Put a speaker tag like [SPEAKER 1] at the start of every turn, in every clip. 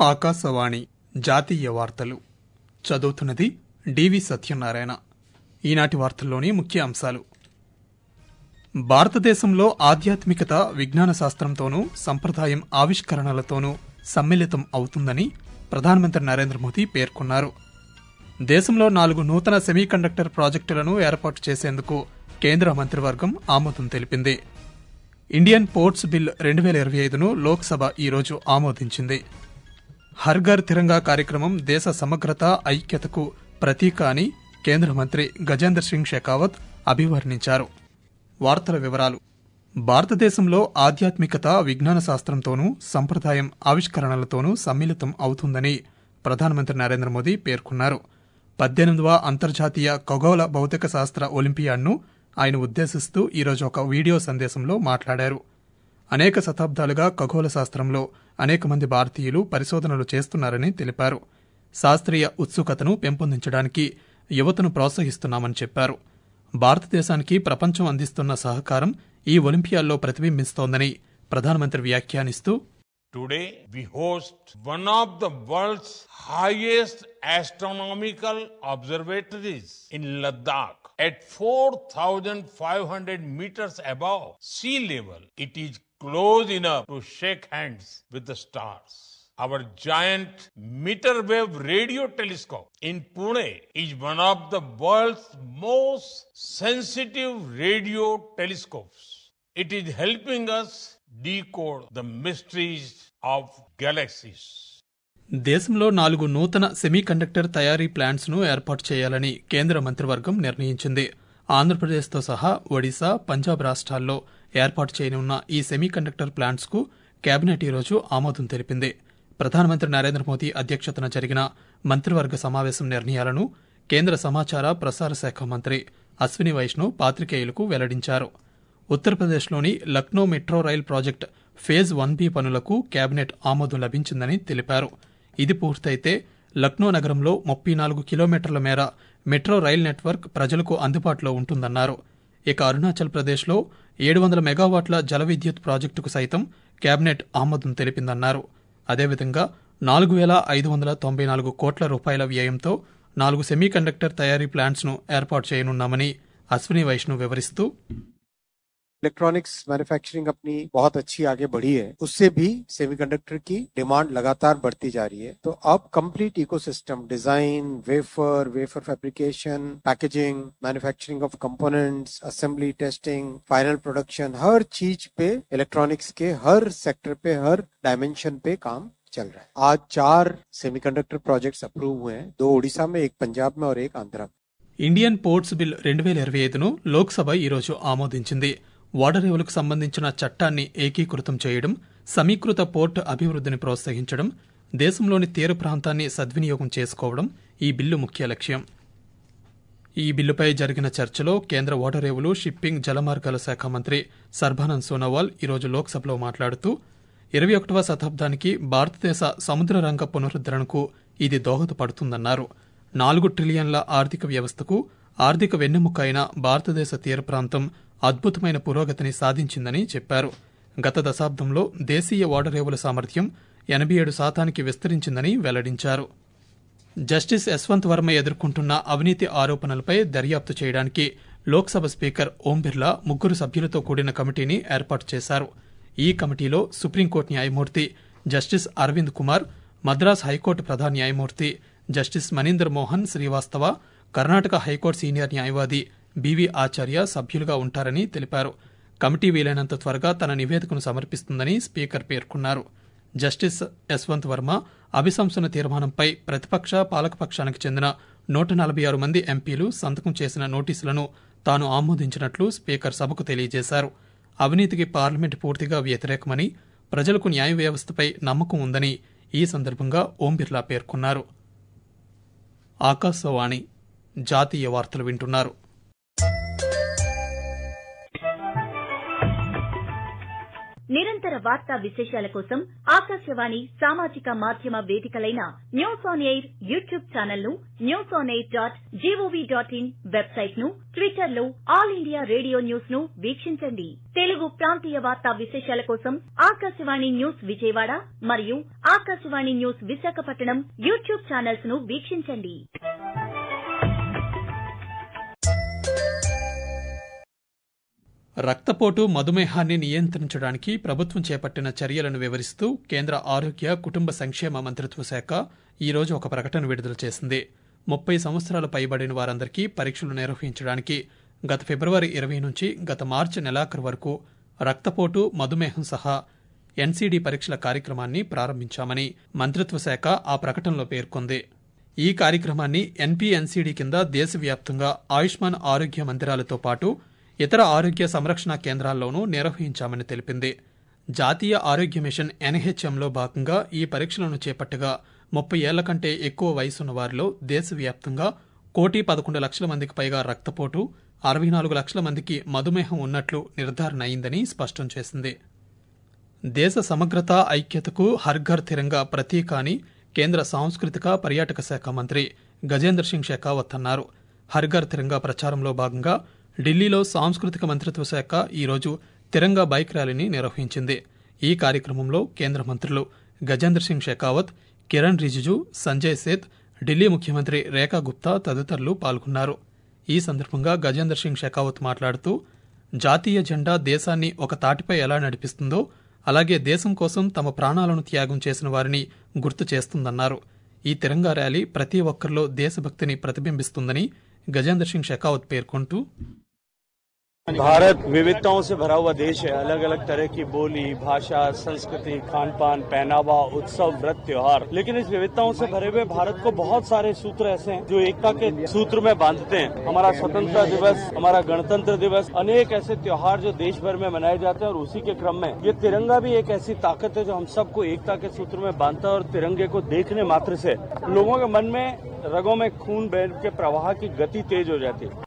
[SPEAKER 1] ఆకాశవాణి జాతీయ వార్తలు చదువుతున్నది డివి సత్యనారాయణ. ఈనాటి వార్తల్లోని ముఖ్య అంశాలు: భారతదేశంలో ఆధ్యాత్మికత విజ్ఞాన శాస్త్రంతోనూ సంప్రదాయం ఆవిష్కరణలతోనూ సమ్మిళితం అవుతుందని ప్రధానమంత్రి నరేంద్ర మోదీ పేర్కొన్నారు. దేశంలో 4 నూతన సెమీకండక్టర్ ప్రాజెక్టులను ఏర్పాటు చేసేందుకు కేంద్ర మంత్రివర్గం ఆమోదం తెలిపింది. ఇండియన్ పోర్ట్స్ బిల్ 2025ను లోక్సభ ఈరోజు ఆమోదించింది. హర్ ఘర్ తిరంగా కార్యక్రమం దేశ సమగ్రత ఐక్యతకు ప్రతీక అని కేంద్ర మంత్రి గజేంద్ర సింగ్ షెకావత్ అభివర్ణించారు. వార్తల వివరాలు: భారతదేశంలో ఆధ్యాత్మికత విజ్ఞాన శాస్త్రంతోనూ సంప్రదాయం ఆవిష్కరణలతోనూ సమ్మిళితం అవుతుందని ప్రధానమంత్రి నరేంద్ర మోదీ పేర్కొన్నారు. 18వ అంతర్జాతీయ ఖగోళ భౌతిక శాస్త్ర ఒలింపియాడ్ను ఆయన ఉద్దేశిస్తూ ఈరోజు ఒక వీడియో సందేశంలో మాట్లాడారు. అనేక శతాబ్దాలుగా ఖగోళ శాస్త్రంలో అనేక మంది భారతీయులు పరిశోధనలు చేస్తున్నారని తెలిపారు. శాస్త్రీయ ఉత్సుకతను పెంపొందించడానికి యువతను ప్రోత్సహిస్తున్నామని చెప్పారు. భారతదేశానికి ప్రపంచం అందిస్తున్న సహకారం ఈ ఒలింపియాడ్లో ప్రతిబింబిస్తోందని ప్రధానమంత్రి వ్యాఖ్యానిస్తూ,
[SPEAKER 2] Today we host one of the world's highest astronomical observatories in Ladakh at 4,500 meters above sea level. It is close enough to shake hands with the stars. Our giant meter wave radio telescope in Pune is one of the world's most sensitive radio telescopes. It is helping us decode the mysteries of galaxies.
[SPEAKER 1] దేశంలో 4 నూతన semiconductor తయారీ plants ను ఏర్పాటు చేయాలని కేంద్ర మంత్రివర్గం నిర్ణయించింది. ఆంధ్రప్రదేశ్తో సహా ఒడిశా, పంజాబ్ రాష్ట్రాల్లో ఏర్పాటు చేయనున్న ఈ సెమీకండక్టర్ ప్లాంట్స్ కు కేబినెట్ ఈరోజు ఆమోదం తెలిపింది. ప్రధానమంత్రి నరేంద్ర మోదీ అధ్యక్షతన జరిగిన మంత్రివర్గ సమావేశం నిర్ణయాలను కేంద్ర సమాచార ప్రసార శాఖ మంత్రి అశ్విని వైష్ణవ్ పాత్రికేయులకు వెల్లడించారు. ఉత్తరప్రదేశ్లోని Lucknow metro rail project phase 1B పనులకు కేబినెట్ ఆమోదం లభించిందని తెలిపారు. ఇది పూర్తయితే లక్నో నగరంలో 34 కిలోమీటర్ల మేర మెట్రో రైల్ నెట్వర్క్ ప్రజలకు అందుబాటులో ఉంటుందన్నారు. ఇక అరుణాచల్ ప్రదేశ్లో 700 మెగావాట్ల జల విద్యుత్ ప్రాజెక్టుకు సైతం కేబినెట్ ఆమోదం తెలిపిందన్నారు. అదేవిధంగా 4,594 కోట్ల రూపాయల వ్యయంతో 4 సెమీకండక్టర్ తయారీ ప్లాంట్స్ ను ఏర్పాటు చేయనున్నామని అశ్విని వైష్ణవ్ వివరిస్తూ,
[SPEAKER 3] इलेक्ट्रॉनिक्स मैन्युफैक्चरिंग अपनी बहुत अच्छी आगे बढ़ी है, उससे भी सेमीकंडक्टर की डिमांड लगातार बढ़ती जा रही है. तो अब complete ecosystem design, wafer fabrication, packaging, manufacturing of components, assembly, testing, final production, हर चीज पे इलेक्ट्रॉनिक्स के हर सेक्टर पे हर डायमेंशन पे काम चल रहा है. आज 4 सेमीकंडक्टर प्रोजेक्ट्स अप्रूव हुए हैं, 2 उड़ीसा में, 1 पंजाब में और 1 आंध्र में.
[SPEAKER 1] ఇండియన్ పోర్ట్స్ బిల్ 2025ను లోక్సభ ఈరోజు ఆమోదించింది. ఓడరేవులకు సంబంధించిన చట్టాన్ని ఏకీకృతం చేయడం, సమీకృత పోర్టు అభివృద్ధిని ప్రోత్సహించడం, దేశంలోని తీర ప్రాంతాన్ని సద్వినియోగం చేసుకోవడం ఈ బిల్లు ముఖ్య లక్ష్యం. ఈ బిల్లుపై జరిగిన చర్చలో కేంద్ర ఓడరేవులు, షిప్పింగ్, జలమార్గాల శాఖ మంత్రి సర్బానంద్ సోనోవాల్ ఈరోజు లోక్సభలో మాట్లాడుతూ, 21వ శతాబ్దానికి భారతదేశ సముద్ర రంగ పునరుద్ధరణకు ఇది దోహదపడుతుందన్నారు. 4 ట్రిలియన్ల ఆర్థిక వ్యవస్థకు ఆర్థిక వెన్నెముక అయిన భారతదేశ తీర ప్రాంతం అద్భుతమైన పురోగతిని సాధించిందని చెప్పారు. గత దశాబ్దంలో దేశీయ ఓడరేవుల సామర్థ్యం 87% విస్తరించిందని వెల్లడించారు. జస్టిస్ యశ్వంత్ వర్మ ఎదుర్కొంటున్న అవినీతి ఆరోపణలపై దర్యాప్తు చేయడానికి లోక్సభ స్పీకర్ ఓం బిర్లా 3 సభ్యులతో కూడిన కమిటీని ఏర్పాటు చేశారు. ఈ కమిటీలో సుప్రీంకోర్టు న్యాయమూర్తి జస్టిస్ అరవింద్ కుమార్, మద్రాస్ హైకోర్టు ప్రధాన న్యాయమూర్తి justice Maninder Mohan Srivastava, Karnataka high court senior న్యాయవాది బివి ఆచార్య సభ్యులుగా ఉంటారని తెలిపారు. కమిటీ వీలైనంత త్వరగా తన నివేదికను సమర్పిస్తుందని స్పీకర్ పేర్కొన్నారు. జస్టిస్ యశ్వంత్ వర్మ అభిశంసన తీర్మానంపై ప్రతిపక్ష, పాలకపక్షానికి చెందిన 146 మంది ఎంపీలు సంతకం చేసిన నోటీసులను తాను ఆమోదించినట్లు స్పీకర్ సభకు తెలియజేశారు. అవినీతికి పార్లమెంటు పూర్తిగా వ్యతిరేకమని, ప్రజలకు న్యాయ వ్యవస్థపై నమ్మకం ఉందని ఈ సందర్భంగా ఓం బిర్లా పేర్కొన్నారు. ఆకాశవాణి జాతీయ వార్తలు వింటున్నారు.
[SPEAKER 4] నిరంతర వార్తా విశేషాల కోసం ఆకాశవాణి సామాజిక మాధ్యమ వేదికలైన news on air YouTube channel ను, newsonair.gov.in వెబ్సైట్ ను, ట్విట్టర్ లో ఆల్ ఇండియా రేడియో న్యూస్ ను వీక్షించండి. తెలుగు ప్రాంతీయ వార్తా విశేషాల కోసం ఆకాశవాణి న్యూస్ విజయవాడ మరియు Akashvani news Visakhapatnam YouTube channels ను వీక్షించండి.
[SPEAKER 1] రక్తపోటు, మధుమేహాన్ని నియంత్రించడానికి ప్రభుత్వం చేపట్టిన చర్యలను వివరిస్తూ కేంద్ర ఆరోగ్య కుటుంబ సంక్షేమ మంత్రిత్వ శాఖ ఈరోజు ఒక ప్రకటన విడుదల చేసింది. 30 సంవత్సరాలు పైబడిన వారందరికీ పరీక్షలు నిర్వహించడానికి గత ఫిబ్రవరి 20 నుంచి గత మార్చి నెలాఖరు వరకు రక్తపోటు, మధుమేహం సహా ఎన్సీడీ పరీక్షల కార్యక్రమాన్ని ప్రారంభించామని మంత్రిత్వ శాఖ ఆ ప్రకటనలో పేర్కొంది. ఈ కార్యక్రమాన్ని ఎన్పీఎన్సీడీ కింద దేశవ్యాప్తంగా ఆయుష్మాన్ ఆరోగ్య మందిరాలతో పాటు ఇతర ఆరోగ్య సంరక్షణ కేంద్రాల్లోనూ నిర్వహించామని తెలిపింది. జాతీయ ఆరోగ్య మిషన్ ఎన్హెచ్ఎంలో భాగంగా ఈ పరీక్షలను చేపట్టగా 30 ఏళ్ల కంటే ఎక్కువ వయసున్న వారిలో దేశవ్యాప్తంగా 1,11,00,000 మందికి పైగా రక్తపోటు, 64 లక్షల మందికి మధుమేహం ఉన్నట్లు నిర్ధారణ అయిందని స్పష్టం చేసింది. దేశ సమగ్రత, ఐక్యతకు హర్ఘర్ తిరంగా ప్రతీక అని కేంద్ర సాంస్కృతిక పర్యాటక శాఖ మంత్రి గజేంద్ర సింగ్ షెకావత్ అన్నారు. హర్ఘర్ తిరంగా ప్రచారంలో భాగంగా ఢిల్లీలో సాంస్కృతిక మంత్రిత్వ శాఖ ఈరోజు తిరంగా బైక్ ర్యాలీని నిర్వహించింది. ఈ కార్యక్రమంలో కేంద్ర మంత్రులు గజేంద్ర సింగ్ షెకావత్, కిరణ్ రిజిజు, సంజయ్ సేత్, ఢిల్లీ ముఖ్యమంత్రి రేఖా గుప్తా తదితరులు పాల్గొన్నారు. ఈ సందర్భంగా గజేంద్ర సింగ్ షెకావత్ మాట్లాడుతూ జాతీయ జెండా దేశాన్ని ఒక తాటిపై ఎలా నడిపిస్తుందో అలాగే దేశం కోసం తమ ప్రాణాలను త్యాగం చేసిన వారిని గుర్తు చేస్తుందన్నారు. ఈ తిరంగా ర్యాలీ ప్రతి ఒక్కరిలో దేశభక్తిని ప్రతిబింబిస్తుందని గజేంద్ర సింగ్ షెకావత్ పేర్కొంటూ
[SPEAKER 5] भारत विविधताओं से भरा हुआ देश है। अलग अलग तरह की बोली, भाषा, संस्कृति, खान पान, पहनावा, उत्सव, व्रत, त्योहार, लेकिन इस विविधताओं से भरे हुए भारत को बहुत सारे सूत्र ऐसे हैं जो एकता के सूत्र में बांधते हैं। हमारा स्वतंत्रता दिवस, हमारा गणतंत्र दिवस, अनेक ऐसे त्योहार जो देश भर में मनाए जाते हैं और उसी के क्रम में ये तिरंगा भी एक ऐसी ताकत है जो हम सबको एकता के सूत्र में बांधता है और तिरंगे को देखने मात्र से लोगों के मन में, रगों में खून बह के प्रवाह की गति तेज हो जाती है.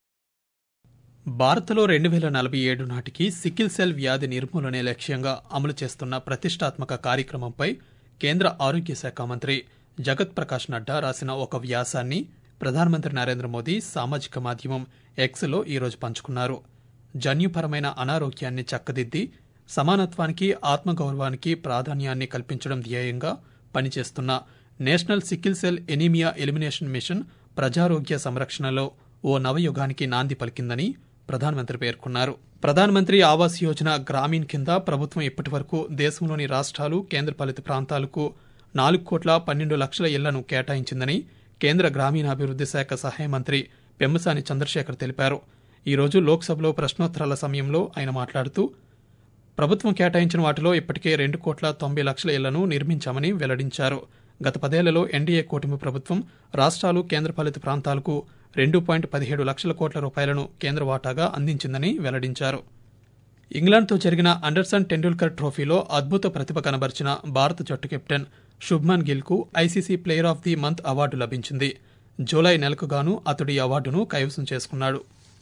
[SPEAKER 1] భారత్లో 2047 నాటికి సికిల్ సెల్ వ్యాధి నిర్మూలనే లక్ష్యంగా అమలు చేస్తున్న ప్రతిష్టాత్మక కార్యక్రమంపై కేంద్ర ఆరోగ్య శాఖ మంత్రి జగత్ ప్రకాష్ నడ్డా రాసిన ఒక వ్యాసాన్ని ప్రధానమంత్రి నరేంద్ర మోదీ సామాజిక మాధ్యమం ఎక్స్లో ఈరోజు పంచుకున్నారు. జన్యుపరమైన అనారోగ్యాన్ని చక్కదిద్ది సమానత్వానికి, ఆత్మగౌరవానికి ప్రాధాన్యాన్ని కల్పించడం ధ్యేయంగా పనిచేస్తున్న national sickle cell anaemia elimination mission ప్రజారోగ్య సంరక్షణలో ఓ నవయుగానికి నాంది పలికిందని ప్రధానమంత్రి పేర్కొన్నారు. ప్రధానమంత్రి ఆవాస్ యోజన గ్రామీణ్ కింద ప్రభుత్వం ఇప్పటివరకు దేశంలోని రాష్ట్రాలు, కేంద్రపాలిత ప్రాంతాలకు 4,12,00,000 ఇళ్లను కేటాయించిందని కేంద్ర గ్రామీణాభివృద్ది శాఖ సహాయ మంత్రి పెమ్మసాని చంద్రశేఖర్ తెలిపారు. ఈరోజు లోక్సభలో ప్రశ్నోత్తరాల సమయంలో ఆయన మాట్లాడుతూ ప్రభుత్వం కేటాయించిన వాటిలో ఇప్పటికే 2,90,00,000 ఇళ్లను నిర్మించామని వెల్లడించారు. గత 10 ఏళ్లలో ఎన్డీఏ కూటమి ప్రభుత్వం రాష్ట్రాలు, కేంద్రపాలిత ప్రాంతాలకు 2.17 లక్షల కోట్ల రూపాయలను కేంద్ర వాటాగా అందించిందని వెల్లడించారు. ఇంగ్లాండ్తో జరిగిన అండర్సన్ టెండూల్కర్ ట్రోఫీలో అద్భుత ప్రతిభ కనబర్చిన భారత జట్టు కెప్టెన్ శుభ్మన్ గిల్కు ICC player of the month award లభించింది. జూలై నెలకు గాను అతడు ఈ అవార్డును కైవసం చేసుకున్నాడు.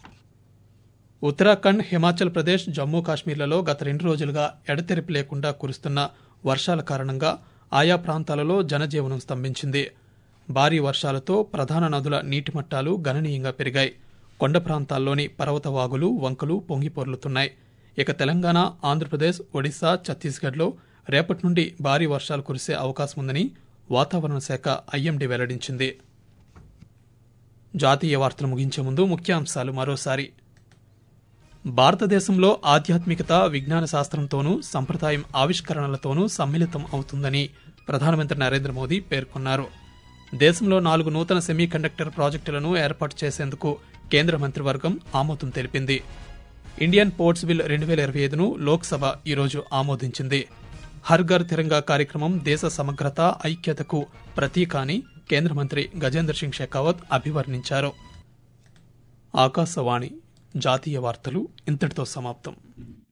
[SPEAKER 1] ఉత్తరాఖండ్, హిమాచల్ ప్రదేశ్, జమ్మూ కాశ్మీర్లలో గత 2 రోజులుగా ఎడతెరిపి లేకుండా కురుస్తున్న వర్షాల కారణంగా ఆయా ప్రాంతాలలో జనజీవనం స్తంభించింది. భారీ వర్షాలతో ప్రధాన నదుల నీటిమట్టాలు గణనీయంగా పెరిగాయి. కొండ ప్రాంతాల్లోని పర్వత వాగులు, వంకలు పొంగిపొర్లుతున్నాయి. ఇక తెలంగాణ, ఆంధ్రప్రదేశ్, ఒడిశా, ఛత్తీస్గఢ్లో రేపటి నుండి భారీ వర్షాలు కురిసే అవకాశం ఉందని వాతావరణ శాఖ ఐఎండీ వెల్లడించింది. జాతీయ వార్తలు ముగించే ముందు ముఖ్యాంశాలు మరోసారి. భారతదేశంలో ఆధ్యాత్మికత, విజ్ఞాన శాస్త్రంతోనూ సంప్రదాయం ఆవిష్కరణలతోనూ సమ్మిళితం అవుతుందని ప్రధానమంత్రి నరేంద్ర మోదీ పేర్కొన్నారు. దేశంలో 4 నూతన సెమీకండక్టర్ ప్రాజెక్టులను ఏర్పాటు చేసేందుకు కేంద్ర మంత్రివర్గం ఆమోదం తెలిపింది. ఇండియన్ పోర్ట్స్ బిల్ 2025ను లోక్సభ ఈరోజు ఆమోదించింది. హర్ఘర్ తిరంగా కార్యక్రమం దేశ సమగ్రత, ఐక్యతకు ప్రతీక అని కేంద్ర మంత్రి గజేంద్ర సింగ్ షెకావత్ అభివర్ణించారు. ఆకాశవాణి జాతీయ వార్తలు ఇంతటితో సమాప్తం.